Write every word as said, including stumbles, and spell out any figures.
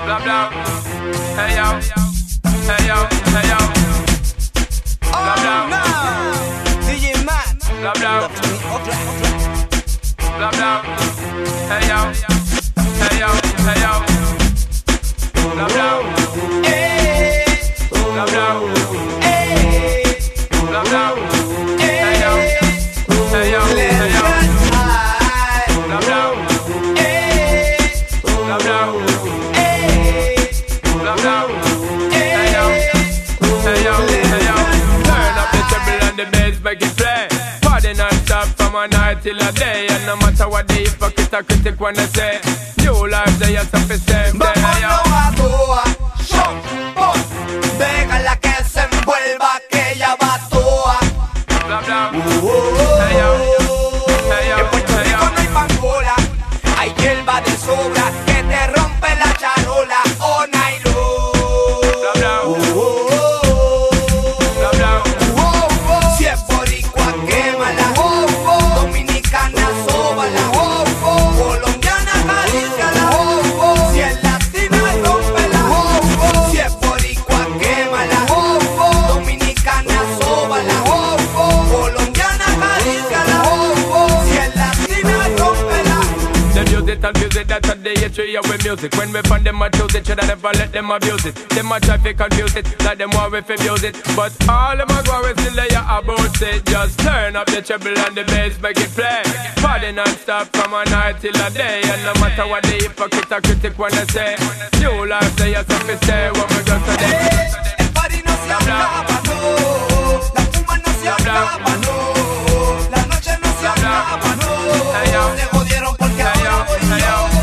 Blah blah. Hey yo, hey yo, hey yo. Blah blah. D J Matt. Blah blah. Blah blah. Hey yo, hey yo, hey yo. Blah blah. Hey. Blah blah. Hey. Blah blah. Hey yo, hey yo, hey yo. Blah blah. Hey. Blah blah. Hey. Blah blah. Hey yo, hey yo, hey yo. Turn up the treble and the bass, make it play. Party non-stop from a night till a day. And no matter what the hypocrite or critic wanna say, new life they are something same day. Hey yo. Vámonos a toa, shot, pon. Déjala que se envuelva, que ella va toa. Blah blah. Oh, oh, Hey yo, oh. hey yo, En Puerto hey Rico yo. no hay pangola, hay hierba de sobra que te rompe la charola. Oh, Nailo. Blah blah. Oh, oh, oh. Blah blah. Oh, oh. Si es boricua, quémala. Oh, oh. Dominicana, sóbala. Oh, oh. Colombiana, acaríciala. Oh, oh. Si es latina, rómpela. Oh, oh. Si es boricua, quémala. Oh, oh. Dominicana, sóbala. Oh, oh. Colombiana, acaríciala. Oh, oh. Si es latina, rómpela. The music and music, that's a day history of with music. When we find them a choose it, should I never let them abuse it. Them a try to confuse it, like them want we abuse it. But all them a go we still lay about it. Just turn up the treble and the bass, make it play. Party non-stop from a night till a day. And no matter what the hypocrite or critic wanna say, new life they are something stay when we go today. El party no se acaba, no. La fuma no se acaba, no. La noche no se acaba, no. Se jodieron porque ahora voy yo.